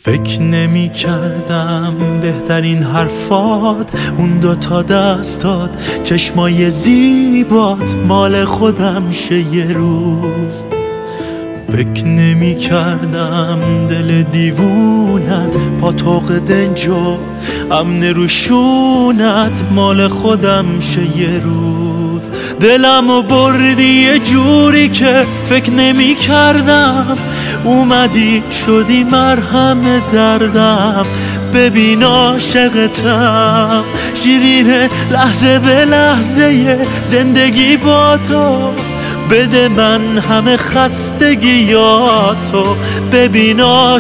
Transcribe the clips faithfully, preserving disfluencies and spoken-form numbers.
فکر نمی کردم بهترین حرفات اون دوتا دستات چشمای زیبات مال خودم شه یه روز. فکر نمی کردم دل دیوونت پاتوق دنجو امن روشونت مال خودم شه یه روز. دلمو بردی یه جوری که فکر نمی کردم، اومدی شدی مرهم دردم. ببین عاشقتم شیرینه لحظه به لحظه زندگی با تو، بده من همه خستگیاتو. ببین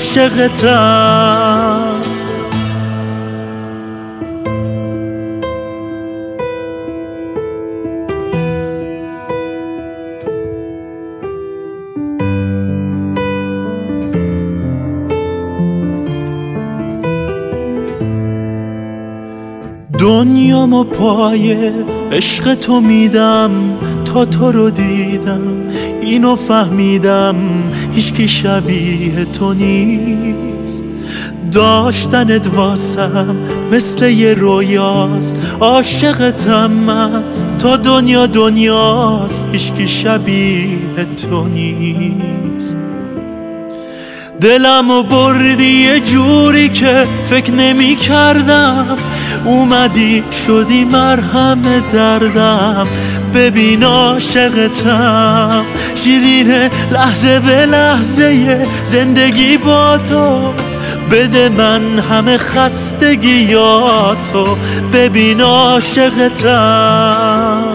عاشقتم دنیامو پای عشق تو میدم تا تو رو دیدم، اینو فهمیدم هیچکی شبیه تو نیست. داشتنت واسم مثل یه رویاست، عاشقتم من تا دنیا دنیاست، هیچکی شبیه تو نیست. دلمو بردی یه جوری که فکر نمی کردم، اومدی شدی مرهم دردم. ببین عاشقتم شیرینه لحظه به لحظه زندگی با تو، بده من همه خستگیاتو. ببین عاشقتم